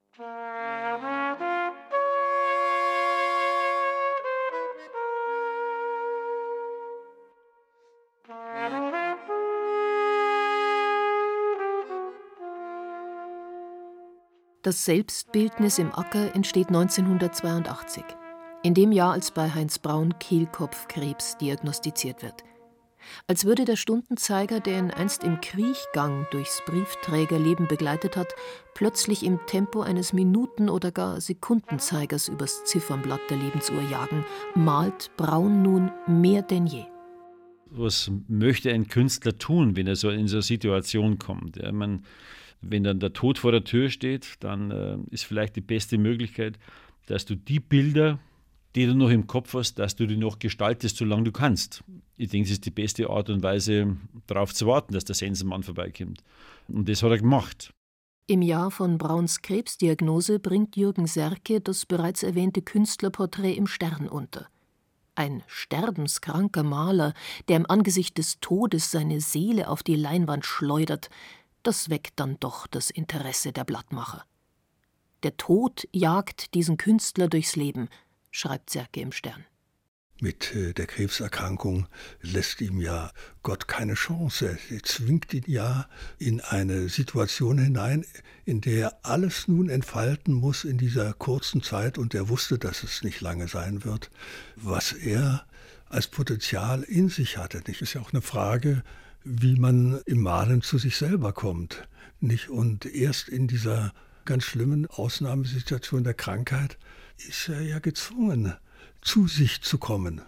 Das Selbstbildnis im Acker entsteht neunzehnhundertzweiundachtzig, in dem Jahr, als bei Heinz Braun Kehlkopfkrebs diagnostiziert wird. Als würde der Stundenzeiger, der ihn einst im Kriechgang durchs Briefträgerleben begleitet hat, plötzlich im Tempo eines Minuten- oder gar Sekundenzeigers übers Ziffernblatt der Lebensuhr jagen, malt Braun nun mehr denn je. Was möchte ein Künstler tun, wenn er so in so eine Situation kommt? Ja, man, wenn dann der Tod vor der Tür steht, dann äh, ist vielleicht die beste Möglichkeit, dass du die Bilder, die du noch im Kopf hast, dass du die noch gestaltest, solange du kannst. Ich denke, das ist die beste Art und Weise, darauf zu warten, dass der Sensenmann vorbeikommt. Und das hat er gemacht. Im Jahr von Brauns Krebsdiagnose bringt Jürgen Sercke das bereits erwähnte Künstlerporträt im Stern unter. Ein sterbenskranker Maler, der im Angesicht des Todes seine Seele auf die Leinwand schleudert, das weckt dann doch das Interesse der Blattmacher. Der Tod jagt diesen Künstler durchs Leben, schreibt Sercke im Stern. Mit der Krebserkrankung lässt ihm ja Gott keine Chance. Er zwingt ihn ja in eine Situation hinein, in der er alles nun entfalten muss in dieser kurzen Zeit, und er wusste, dass es nicht lange sein wird, was er als Potenzial in sich hatte. Das ist ja auch eine Frage, wie man im Malen zu sich selber kommt. Nicht? Und erst in dieser ganz schlimmen Ausnahmesituation der Krankheit ist er ja gezwungen, zu sich zu kommen.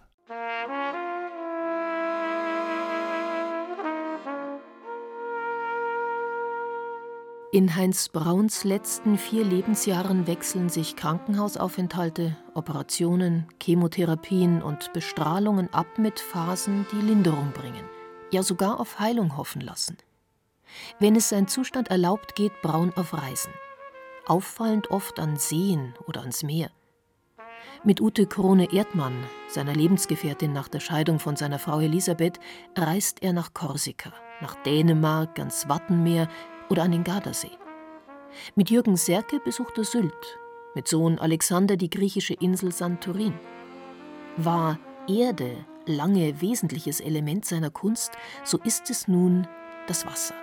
In Heinz Brauns letzten vier Lebensjahren wechseln sich Krankenhausaufenthalte, Operationen, Chemotherapien und Bestrahlungen ab mit Phasen, die Linderung bringen, ja sogar auf Heilung hoffen lassen. Wenn es sein Zustand erlaubt, geht Braun auf Reisen. Auffallend oft an Seen oder ans Meer. Mit Ute Krone-Erdmann, seiner Lebensgefährtin nach der Scheidung von seiner Frau Elisabeth, reist er nach Korsika, nach Dänemark, ans Wattenmeer oder an den Gardasee. Mit Jürgen Sercke besucht er Sylt, mit Sohn Alexander die griechische Insel Santorin. War Erde lange wesentliches Element seiner Kunst, so ist es nun das Wasser.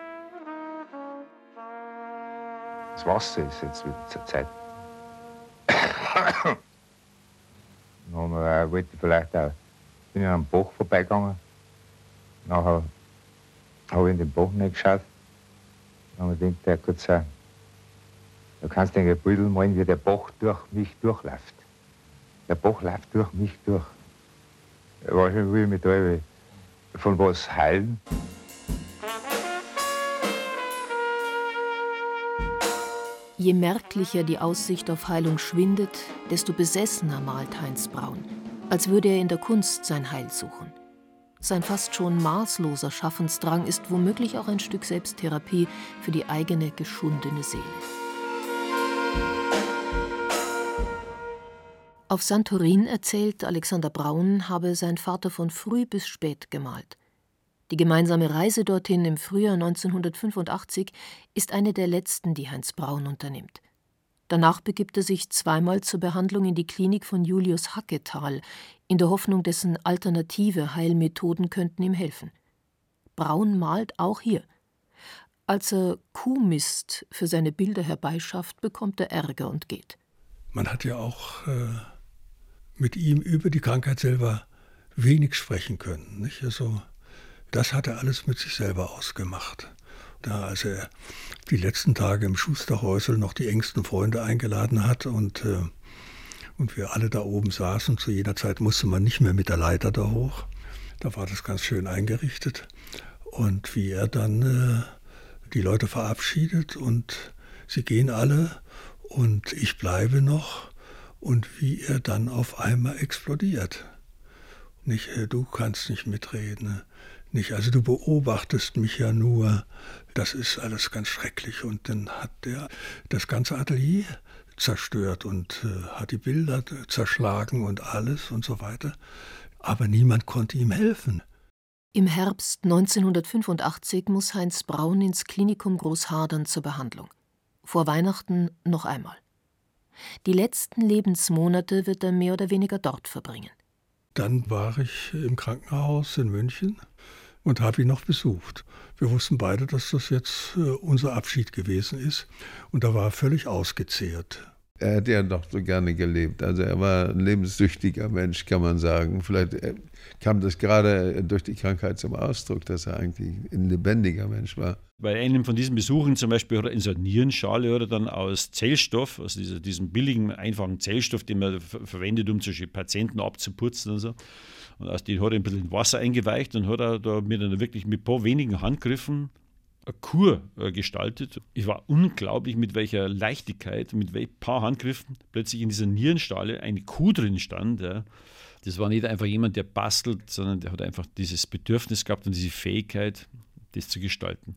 Das Wasser ist jetzt wieder zur Zeit. Dann äh, wollte ich vielleicht auch, bin ich an einem Bach vorbeigegangen. Nachher habe ich in den Bach reingeschaut. Dann habe ich gedacht, der kann sein, da kannst du ein Bild malen, wie der Bach durch mich durchläuft. Der Bach läuft durch mich durch. Wahrscheinlich will ich mich da von was heilen. Je merklicher die Aussicht auf Heilung schwindet, desto besessener malt Heinz Braun, als würde er in der Kunst sein Heil suchen. Sein fast schon maßloser Schaffensdrang ist womöglich auch ein Stück Selbsttherapie für die eigene geschundene Seele. Auf Santorin erzählt Alexander Braun, habe sein Vater von früh bis spät gemalt. Die gemeinsame Reise dorthin im Frühjahr neunzehnhundertfünfundachtzig ist eine der letzten, die Heinz Braun unternimmt. Danach begibt er sich zweimal zur Behandlung in die Klinik von Julius Hacketal, in der Hoffnung, dessen alternative Heilmethoden könnten ihm helfen. Braun malt auch hier. Als er Kuhmist für seine Bilder herbeischafft, bekommt er Ärger und geht. Man hat ja auch äh, mit ihm über die Krankheit selber wenig sprechen können. Nicht? Also, das hat er alles mit sich selber ausgemacht. Da, als er die letzten Tage im Schusterhäusl noch die engsten Freunde eingeladen hat und äh, und wir alle da oben saßen. Zu jener Zeit musste man nicht mehr mit der Leiter da hoch. Da war das ganz schön eingerichtet. Und wie er dann äh, die Leute verabschiedet und sie gehen alle und ich bleibe noch und wie er dann auf einmal explodiert. Nicht, äh, du kannst nicht mitreden. Nicht, also du beobachtest mich ja nur. Das ist alles ganz schrecklich. Und dann hat er das ganze Atelier zerstört und äh, hat die Bilder zerschlagen und alles und so weiter. Aber niemand konnte ihm helfen. Im Herbst neunzehnhundertfünfundachtzig muss Heinz Braun ins Klinikum Großhadern zur Behandlung. Vor Weihnachten noch einmal. Die letzten Lebensmonate wird er mehr oder weniger dort verbringen. Dann war ich im Krankenhaus in München und habe ihn noch besucht. Wir wussten beide, dass das jetzt äh, unser Abschied gewesen ist. Und da war er völlig ausgezehrt. Er hätte ja doch so gerne gelebt. Also er war ein lebenssüchtiger Mensch, kann man sagen. Vielleicht kam das gerade durch die Krankheit zum Ausdruck, dass er eigentlich ein lebendiger Mensch war. Bei einem von diesen Besuchen zum Beispiel hat er in so einer Nierenschale hat er dann aus Zellstoff, also dieser, diesem billigen, einfachen Zellstoff, den man ver- verwendet, um zum Beispiel Patienten abzuputzen und so. Und aus dem hat er ein bisschen in Wasser eingeweicht und hat er da mir dann wirklich mit ein paar wenigen Handgriffen eine Kur äh, gestaltet. Ich war unglaublich, mit welcher Leichtigkeit, mit welchen paar Handgriffen plötzlich in dieser Nierenschale eine Kuh drin stand. Ja. Das war nicht einfach jemand, der bastelt, sondern der hat einfach dieses Bedürfnis gehabt und diese Fähigkeit, das zu gestalten.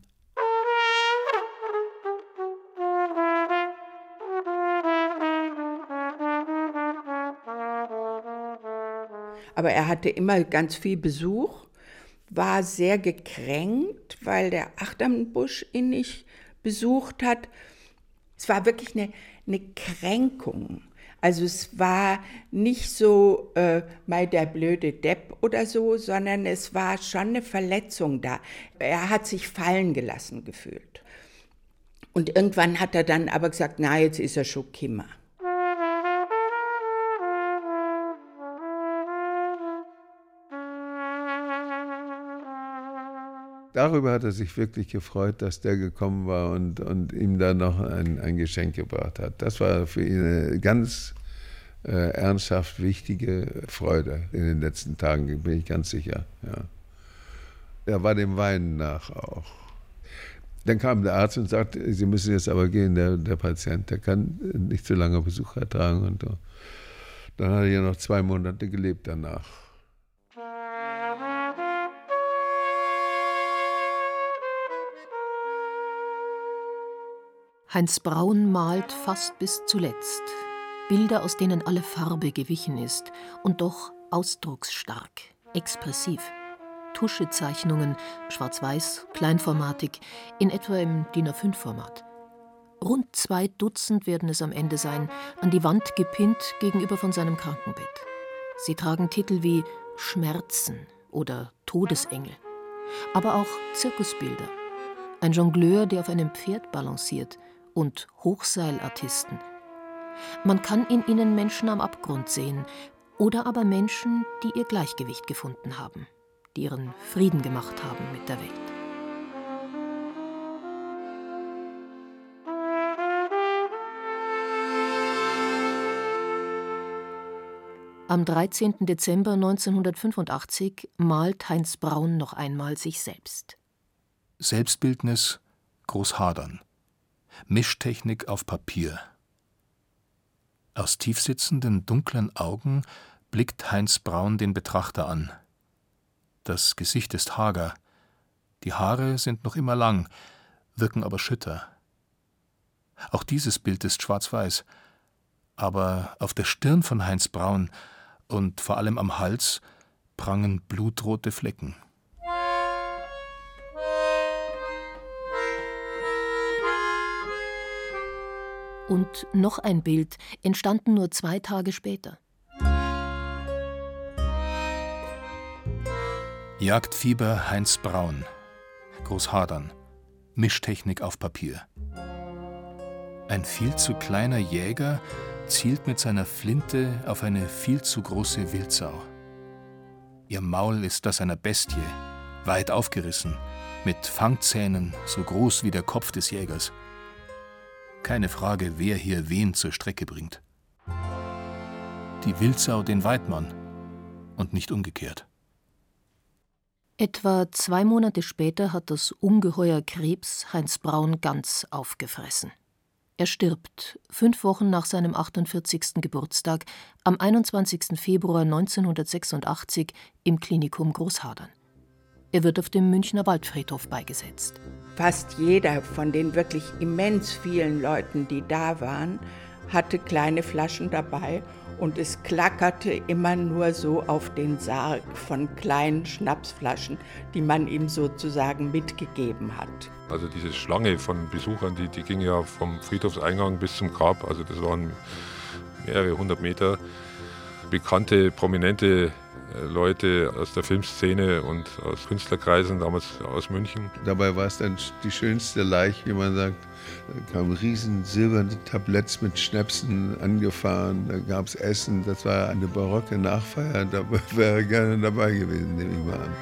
Aber er hatte immer ganz viel Besuch, war sehr gekränkt, weil der Achternbusch ihn nicht besucht hat. Es war wirklich eine, eine Kränkung. Also es war nicht so äh, mal der blöde Depp oder so, sondern es war schon eine Verletzung da. Er hat sich fallen gelassen gefühlt. Und irgendwann hat er dann aber gesagt, na, jetzt ist er schon Kimmer. Darüber hat er sich wirklich gefreut, dass der gekommen war und, und ihm dann noch ein, ein Geschenk gebracht hat. Das war für ihn eine ganz äh, ernsthaft wichtige Freude in den letzten Tagen, bin ich ganz sicher. Ja. Er war dem Weinen nach auch. Dann kam der Arzt und sagte, Sie müssen jetzt aber gehen, der, der Patient, der kann nicht so lange Besuch ertragen. Und so. Dann hat er ja noch zwei Monate gelebt danach. Heinz Braun malt fast bis zuletzt. Bilder, aus denen alle Farbe gewichen ist und doch ausdrucksstark, expressiv. Tuschezeichnungen, schwarz-weiß, kleinformatig, in etwa im D I N A fünf Format. Rund zwei Dutzend werden es am Ende sein, an die Wand gepinnt gegenüber von seinem Krankenbett. Sie tragen Titel wie Schmerzen oder Todesengel, aber auch Zirkusbilder. Ein Jongleur, der auf einem Pferd balanciert, und Hochseilartisten. Man kann in ihnen Menschen am Abgrund sehen oder aber Menschen, die ihr Gleichgewicht gefunden haben, die ihren Frieden gemacht haben mit der Welt. Am dreizehnten Dezember neunzehnhundertfünfundachtzig malt Heinz Braun noch einmal sich selbst. Selbstbildnis Großhadern. Mischtechnik auf Papier. Aus tiefsitzenden, dunklen Augen blickt Heinz Braun den Betrachter an. Das Gesicht ist hager. Die Haare sind noch immer lang, wirken aber schütter. Auch dieses Bild ist schwarz-weiß. Aber auf der Stirn von Heinz Braun und vor allem am Hals prangen blutrote Flecken. Und noch ein Bild, entstanden nur zwei Tage später. Jagdfieber Heinz Braun. Großhadern. Mischtechnik auf Papier. Ein viel zu kleiner Jäger zielt mit seiner Flinte auf eine viel zu große Wildsau. Ihr Maul ist das einer Bestie, weit aufgerissen, mit Fangzähnen so groß wie der Kopf des Jägers. Keine Frage, wer hier wen zur Strecke bringt. die Wildsau den Weidmann und nicht umgekehrt. Etwa zwei Monate später hat das Ungeheuer Krebs Heinz Braun ganz aufgefressen. Er stirbt fünf Wochen nach seinem achtundvierzigsten Geburtstag am einundzwanzigsten Februar neunzehnhundertsechsundachtzig im Klinikum Großhadern. Er wird auf dem Münchner Waldfriedhof beigesetzt. Fast jeder von den wirklich immens vielen Leuten, die da waren, hatte kleine Flaschen dabei und es klackerte immer nur so auf den Sarg von kleinen Schnapsflaschen, die man ihm sozusagen mitgegeben hat. Also diese Schlange von Besuchern, die, die ging ja vom Friedhofseingang bis zum Grab, also das waren mehrere hundert Meter. Bekannte, prominente Leute aus der Filmszene und aus Künstlerkreisen, damals aus München. Dabei war es dann die schönste Leiche, wie man sagt. Da kamen riesen silberne Tabletts mit Schnäpsen angefahren, da gab es Essen. Das war eine barocke Nachfeier, da wäre er gerne dabei gewesen, nehme ich mal an.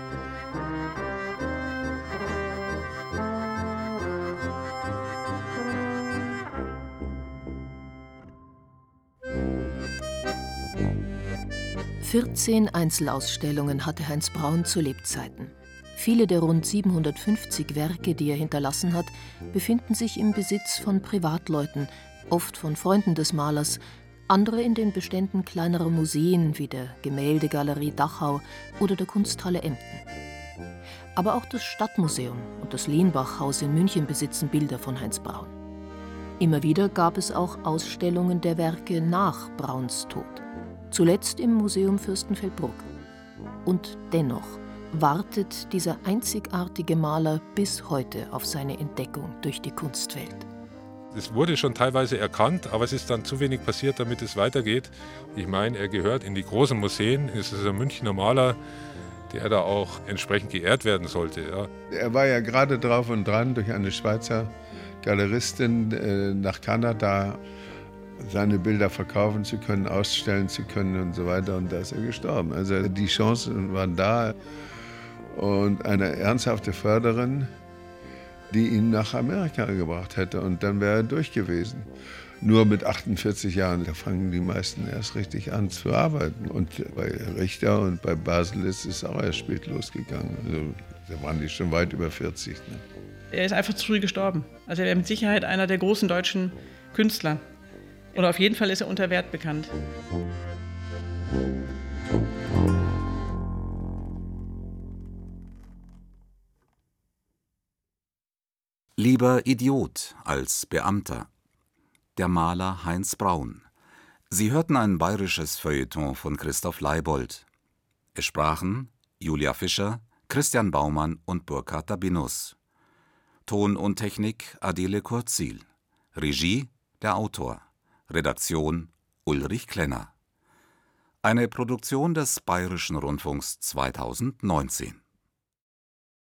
vierzehn Einzelausstellungen hatte Heinz Braun zu Lebzeiten. Viele der rund siebenhundertfünfzig Werke, die er hinterlassen hat, befinden sich im Besitz von Privatleuten, oft von Freunden des Malers, andere in den Beständen kleinerer Museen wie der Gemäldegalerie Dachau oder der Kunsthalle Emden. Aber auch das Stadtmuseum und das Lehnbachhaus in München besitzen Bilder von Heinz Braun. Immer wieder gab es auch Ausstellungen der Werke nach Brauns Tod. Zuletzt im Museum Fürstenfeldbruck. Und dennoch wartet dieser einzigartige Maler bis heute auf seine Entdeckung durch die Kunstwelt. Es wurde schon teilweise erkannt, aber es ist dann zu wenig passiert, damit es weitergeht. Ich meine, er gehört in die großen Museen, es ist ein Münchner Maler, der da auch entsprechend geehrt werden sollte. Ja. Er war ja gerade drauf und dran, durch eine Schweizer Galeristin äh, nach Kanada seine Bilder verkaufen zu können, ausstellen zu können und so weiter. Und da ist er gestorben. Also die Chancen waren da. Und eine ernsthafte Förderin, die ihn nach Amerika gebracht hätte. Und dann wäre er durch gewesen. Nur mit achtundvierzig Jahren, da fangen die meisten erst richtig an zu arbeiten. Und bei Richter und bei Basel ist es auch erst spät losgegangen. Also da waren die schon weit über vierzig. Ne? Er ist einfach zu früh gestorben. Also er wäre mit Sicherheit einer der großen deutschen Künstler. Oder auf jeden Fall ist er unter Wert bekannt. Lieber Idiot als Beamter. Der Maler Heinz Braun. Sie hörten ein bayerisches Feuilleton von Christoph Leibold. Es sprachen Julia Fischer, Christian Baumann und Burkhard Dabinus. Ton und Technik Adele Kurzil. Regie der Autor. Redaktion Ulrich Klenner. Eine Produktion des Bayerischen Rundfunks zweitausendneunzehn.